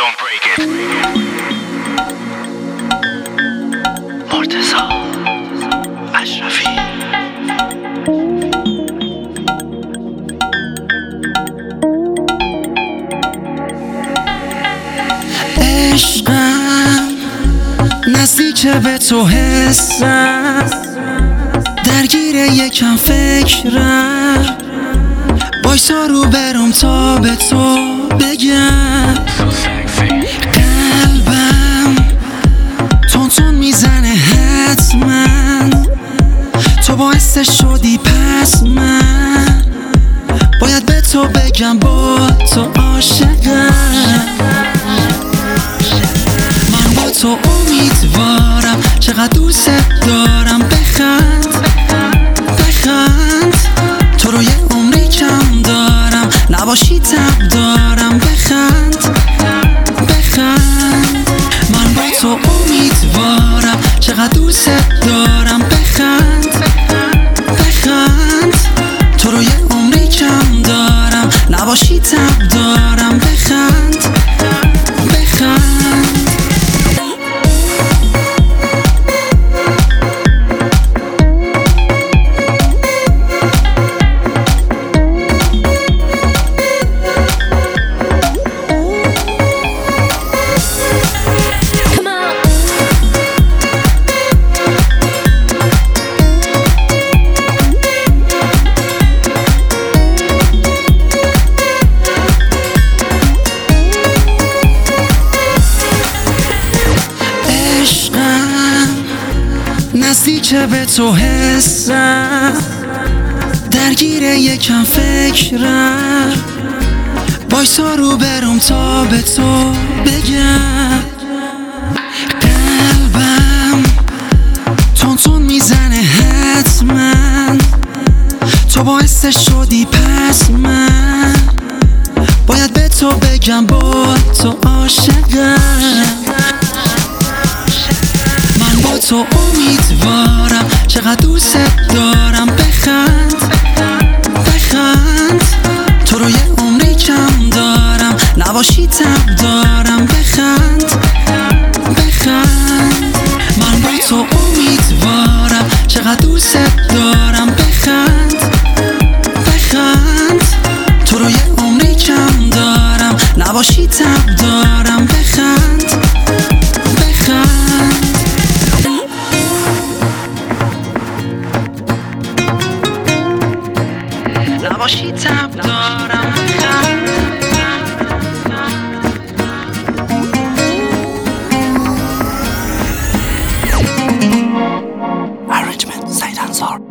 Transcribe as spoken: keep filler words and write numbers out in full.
don't break it. مرتضی اشرفی. عشقم نزدیک به تو حسم، درگیر یکم فکرم، وایسا رو برم تا به تو بگم. قلبم تون تون میزنه حتما، تو باعث شدی پس من باید به تو بگم با تو عاشقم. من با تو امیدوارم، چقدر دوست دارم. بخند بخند، تو رو یه عمری کم دارم، نباشی تب دارم. بخند بخند، من با تو امیدوارم، چقدر دوست دارم. بخند بخند، تو رو یه عمری کم دارم، نباشی تب دارم. بخند بخند. نزدیک به تو حسم، درگیر یکم فکرم، وایسا رو برم تا به تو بگم. قلبم تون تون میزنه حتما، تو باعث شدی پس من باید به تو بگم با تو عاشقم. من با تو امیدوارم، چقدر دوست دارم. بخند بخند، تو رو یه عمری کم دارم، نباشی تب دارم. بخند بخند، من با تو امیدوارم، چقدر دوست دارم. بخند بخند، تو رو یه عمری کم دارم، نباشی تب دارم. بخند بخند. نباشی تب دارم. Arrangement سعید انصار.